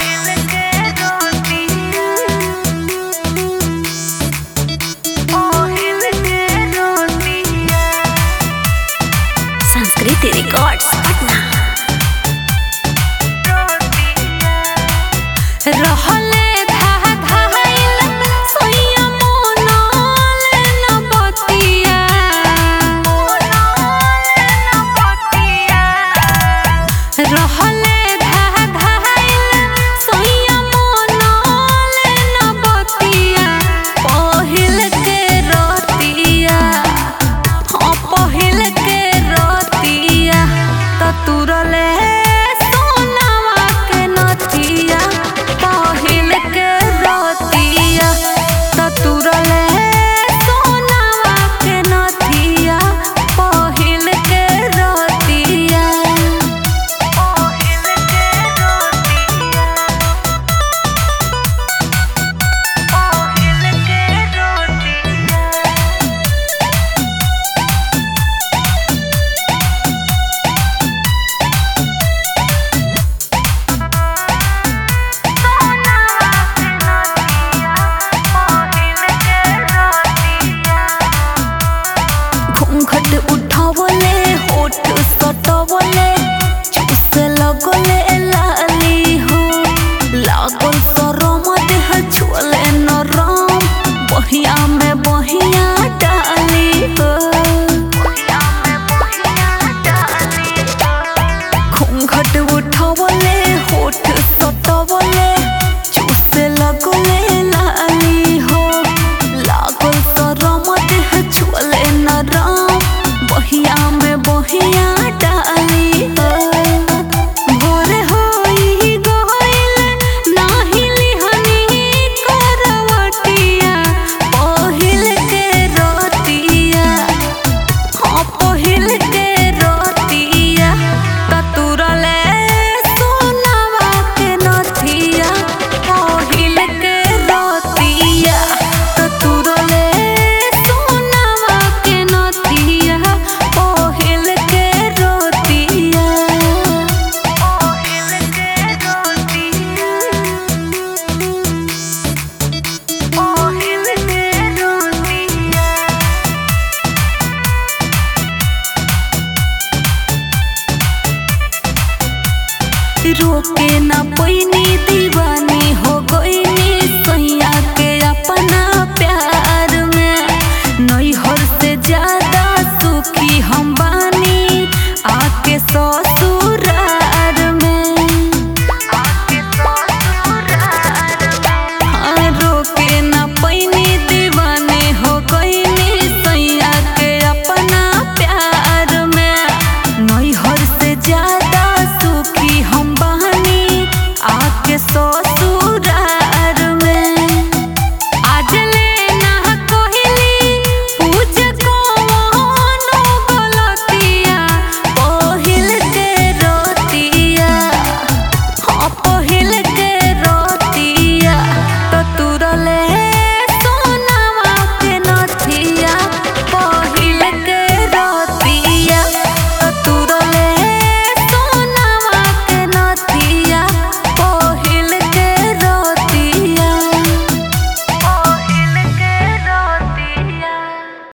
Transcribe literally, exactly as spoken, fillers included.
संस्कृति रिकॉर्ड्स पटना। रहले धा धाइल सोइया मोनाल न बतिया रहले धा धाइल सोइया मोनाल न बतिया पहिल के रतिया हाँ पहिल के रतिया त तुरले सोनावा के नथिया पहिल के रतिया त तुरले सोनावा के नथिया पहिल के रतिया पहिल के रतिया पहिल के रतिया घूंघट उठावले होठ सटवले चूसे लगले लाली हो लागल शरम देह छुअले नरम बहिया में बहिया डाली हो घूंघट उठावले होठ सटवले चूसे लगले लाली हो लागल शरम देह छुअले नरम बहिया में बहिया डाली हो भोरे होई गइल नाही लिहनी करवटिया पहिल के रतिया हाँ पहिल के रतिया त तुरले सोनावा के नथिया पहिल के रतिया त तुरले सोनावा के नथिया पहिल के रतिया पहिल के रतिया पहिल के रतिया रोके न पैनी दीवानी हो